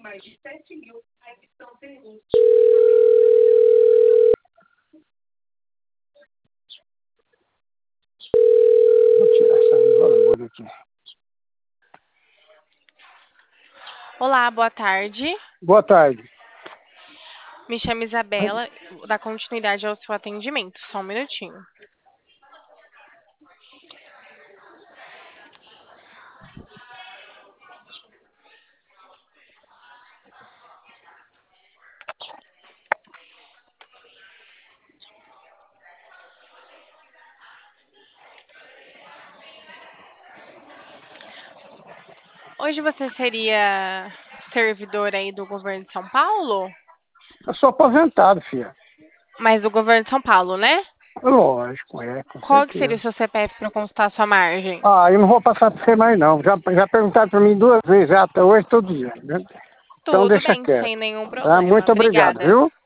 Vou tirar essa agora aqui. Olá, boa tarde. Boa tarde. Me chamo Isabela, vou dar continuidade ao seu atendimento. Só um minutinho. Hoje você seria servidor aí do governo de São Paulo? Eu sou aposentado, filha. Mas do governo de São Paulo, né? Lógico, com Qual que seria o certeza. seu CPF para eu consultar a sua margem? Eu não vou passar para você mais, não. Já perguntaram para mim 2 vezes, já até hoje, todo dia. Né? Então Tudo deixa bem, quieto. sem nenhum Tá? problema. Muito obrigado, Obrigada. viu?